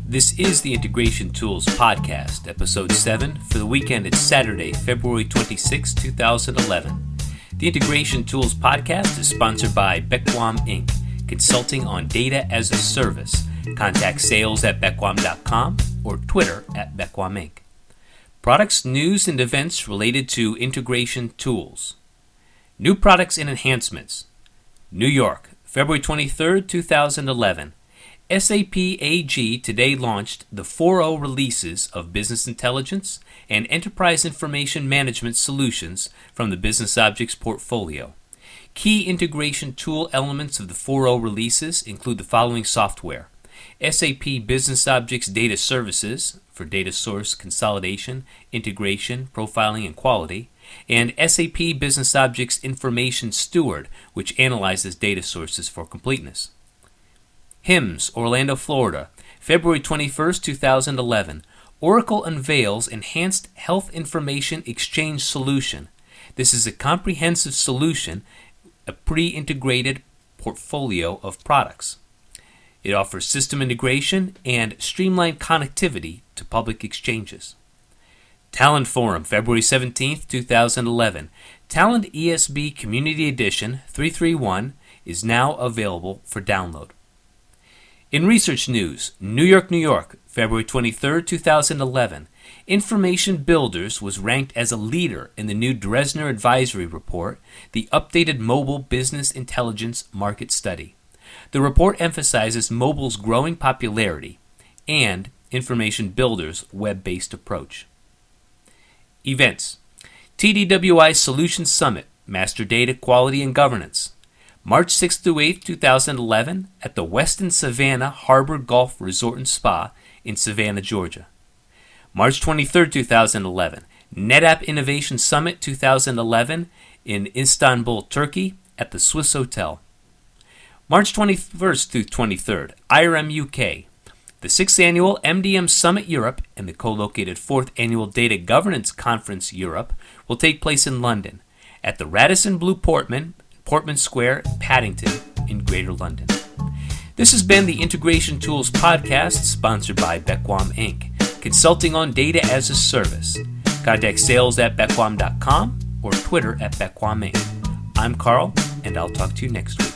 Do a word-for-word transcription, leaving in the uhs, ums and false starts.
This is the Integration Tools Podcast, Episode seven, for the weekend. It's Saturday, February twenty-sixth, twenty eleven. The Integration Tools Podcast is sponsored by Bequam Incorporated, consulting on data as a service. Contact sales at bequam dot com or Twitter at Bequam Incorporated. Products, news, and events related to integration tools. New products and enhancements. New York, February twenty-third, twenty eleven. S A P A G today launched the four point oh releases of Business Intelligence and Enterprise Information Management Solutions from the Business Objects portfolio. Key integration tool elements of the four point oh releases include the following software: S A P Business Objects Data Services for data source consolidation, integration, profiling, and quality, and S A P Business Objects Information Steward, which analyzes data sources for completeness. H I M S, Orlando, Florida, February twenty-first, twenty eleven. Oracle unveils Enhanced Health Information Exchange Solution. This is a comprehensive solution, a pre-integrated portfolio of products. It offers system integration and streamlined connectivity to public exchanges. Talent Forum, February seventeenth, twenty eleven. Talent E S B Community Edition three thirty-one is now available for download. In research news, New York, New York, February twenty-third, twenty eleven. Information Builders was ranked as a leader in the new Dresner Advisory Report, the updated mobile business intelligence market study. The report emphasizes mobile's growing popularity and Information Builders' web-based approach. Events: T D W I Solutions Summit, Master Data Quality and Governance, March sixth through eighth, twenty eleven, at the Westin Savannah Harbor Golf Resort and Spa in Savannah, Georgia. March twenty-third, twenty eleven, NetApp Innovation Summit twenty eleven in Istanbul, Turkey, at the Swiss Hotel. March twenty-first through twenty-third, I R M U K. The sixth Annual M D M Summit Europe and the co-located fourth Annual Data Governance Conference Europe will take place in London, at the Radisson Blu Portman, Portman Square, Paddington, in Greater London. This has been the Integration Tools Podcast, sponsored by Bequam Incorporated, consulting on data as a service. Contact sales at bequam dot com or Twitter at Bequam Incorporated. I'm Carl, and I'll talk to you next week.